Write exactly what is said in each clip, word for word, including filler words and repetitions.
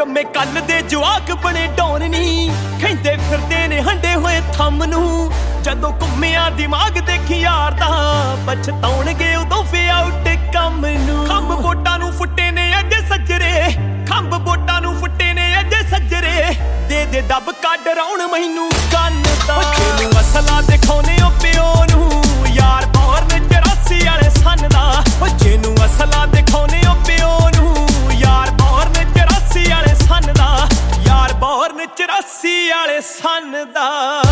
ਜੰਮੇ ਕੱਲ ਦੇ ਜਵਾਕ ਬਣੇ ਡੌਨ ਨੀ, ਕਹਿੰਦੇ ਫਿਰਦੇ ਨੇ ਹੰਡੇ ਹੋਏ ਥੰਮ ਨੂੰ। ਜਦੋਂ ਘੁੰਮਿਆ ਦਿਮਾਗ ਦੇਖੀ ਯਾਰ ਦਾ, ਪਛਤਾਉਣਗੇ ਉਦੋਂ ਫੇ ਆਊਟ ਕੰਮ ਨੂੰ। ਖੰਭ ਵੋਟਾਂ ਨੂੰ ਫੁੱਟੇ ਨੇ ਅੱਜ ਸੱਜਰੇ, ਖੰਭ ਵੋਟਾਂ ਨੂੰ ਫੁੱਟੇ ਨੇ ਅੱਜ ਸੱਜਰੇ। ਦੇ ਦੇ ਦੱਬ ਕੱਢ ਰੌਣ ਮੈਨੂੰ ਕੰਨ ਦਾ, ਜਿਹਨੂੰ ਅਸਲਾ ਦਿਖਾਉਨੇ ਓ ਪਿਓ ਨੂੰ। ਯਾਰ ਬੌਰਨ ਚੁਰਾਸੀ ਵਾਲੇ ਸੰਨ ਦਾ, ਜਿਹਨੂੰ ਅਸਲਾ ਦਿਖਾਉਨੇ ਓ ਪਿਓ ਨੂੰ। ਯਾਰ ਬੌਰਨ ਚੁਰਾਸੀ ਵਾਲੇ ਸੰਨ ਦਾ, ਯਾਰ ਬੌਰਨ ਚੁਰਾਸੀ ਵਾਲੇ ਸੰਨ ਦਾ।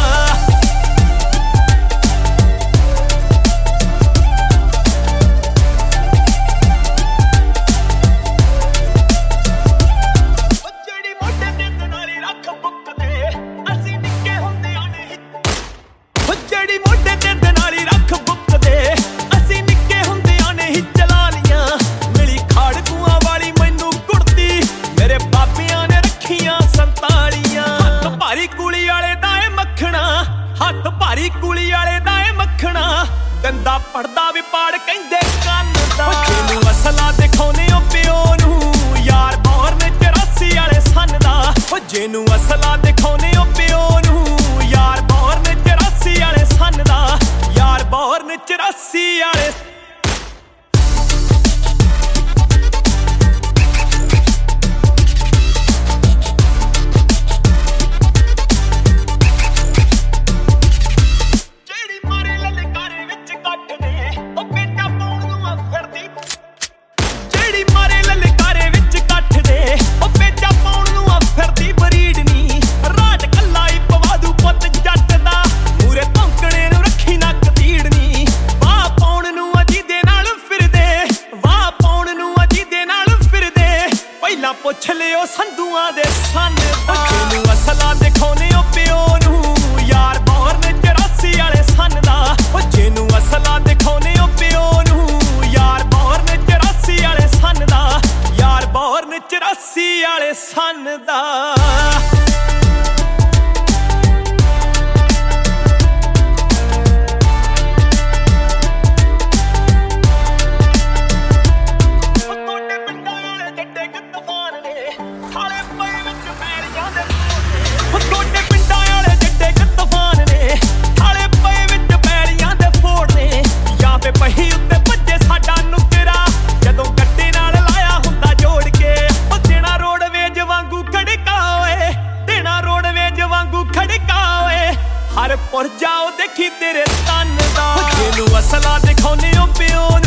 ਜਿਹੜੀ ਮੋਢੇ ਤੇ ਦਨਾਲੀ ਰੱਖ ਬੁੱਕਦੇ, ਅਸੀਂ ਨਿੱਕੇ ਹੁੰਦਿਆਂ ਨੇ ਹੀ ਚਲਾ ਲੀਆਂ। ਮਿਲੀ ਖਾੜਕੂਆਂ ਵਾਲੀ ਮੈਨੂੰ ਕੁੜਤੀ, ਮੇਰੇ ਬਾਬਿਆਂ ਨੇ ਰੱਖੀਆਂ ਸੰਤਾਲੀਆਂ। ਹੱਥ ਭਾਰੀ ਕੁਲੀ ਵਾਲੇ ਦਾ ਏ ਮੱਖਣਾ, ਹੱਥ ਭਾਰੀ ਕੁਲੀ ਵਾਲੇ ਦਾ ਏ ਮੱਖਣਾ। ਗੰਦਾ ਪੜਦਾ ਵੀ ਪਾੜ ਕਹਿੰਦੇ ਕੰਨ ਦਾ, ਜਿਹਨੂੰ ਅਸਲਾ ਦਿਖਾਉਨੇ ਓ ਪਿਓ ਨੂੰ। ਯਾਰ ਬੌਰਨ ਚੁਰਾਸੀ ਵਾਲੇ ਸੰਨ ਦਾ, ਜਿਹਨੂੰ ਅਸਲਾ ਦਿਖਾਉਨੇ ਓ ਪਿਓ ਨੂੰ। ਯਾਰ ਬੌਰਨ ਚੁਰਾਸੀ ਵਾਲੇ ਸੰਨ ਦਾ, ਯਾਰ ਬੌਰਨ ਚੁਰਾਸੀ ਵਾਲੇ। ਜਿਹੜੀ ਮਾਰੇ ਲਲਕਾਰੇ ਵਿੱਚ ਕੱਟ ਦੇ, ਉਹ ਪੇਟਾ ਪਾਉਣ ਨੂੰ ਆ ਫਿਰਦੀ। ਜਿਹੜੀ ਮਾਰੇ ਲਲਕਾਰੇ ਵਿੱਚ ਕੱਟ ਦੇ, ਉਹ ਪੇਟਾ ਪਾਉਣ ਨੂੰ ਆ ਫਿਰਦੀ ਬਰੀਡ ਨੀ। ਰਾਟ ਕੱਲਾ ਹੀ ਪਵਾ ਦੂ ਪੁੱਤ ਜੱਟ ਦਾ, ਮੂਰੇ ਭੌਂਕਣੇ ਨੂੰ ਰੱਖੀ ਨੱਕ ਤੀੜਨੀ। ਵਾਹ ਪਾਉਣ ਨੂੰ ਅਜੀ ਦੇ ਨਾਲ ਫਿਰਦੇ, ਵਾਹ ਪਾਉਣ ਨੂੰ ਅਜੀ ਦੇ ਨਾਲ ਫਿਰਦੇ। ਪਹਿਲਾਂ ਪੁੱਛ ਲਿਓ ਸੰਧੂਆਂ ਦੇ ਸੰਨ ਦਾ, ਜਿਹਨੂੰ ਅਸਲਾ ਦਿਖਾਉਨੇ ਓ ਪਿਓ ਨੂੰ। ਯਾਰ ਬੌਰਨ ਚੁਰਾਸੀ ਵਾਲੇ ਸੰਨ ਦਾ, ਜਿਹਨੂੰ ਅਸਲਾ ਦਿਖਾਉਨੇ ਓ ਪਿਓ ਨੂੰ। ਯਾਰ ਬੌਰਨ ਚੁਰਾਸੀ ਵਾਲੇ ਸੰਨ ਦਾ, ਯਾਰ ਬੌਰਨ ਚੁਰਾਸੀ ਵਾਲੇ ਸੰਨ ਦਾ। ਪਹੀ ਉੱਤੇ ਭੱਜੇ ਸਾਡਾ ਨੁਕਰਾ, ਜਦੋਂ ਗੱਡੇ ਨਾਲ ਲਾਇਆ ਹੁੰਦਾ ਜੋੜ ਕੇ। ਉਹ ਦੇਣਾ ਰੋਡਵੇਜ ਵਾਂਗੂ ਖੜਕਾ ਓਏ, ਦੇਣਾ ਰੋਡਵੇਜ ਵਾਂਗੂ ਖੜਕਾ ਓਏ। ਹਰ ਪੁਰ ਜਾਓ ਦੇਖੀ ਤੇਰੇ ਤਨ ਦਾ, ਜਿਹਨੂੰ ਅਸਲਾ ਦਿਖਾਉਨੇ ਓ ਪਿਓ।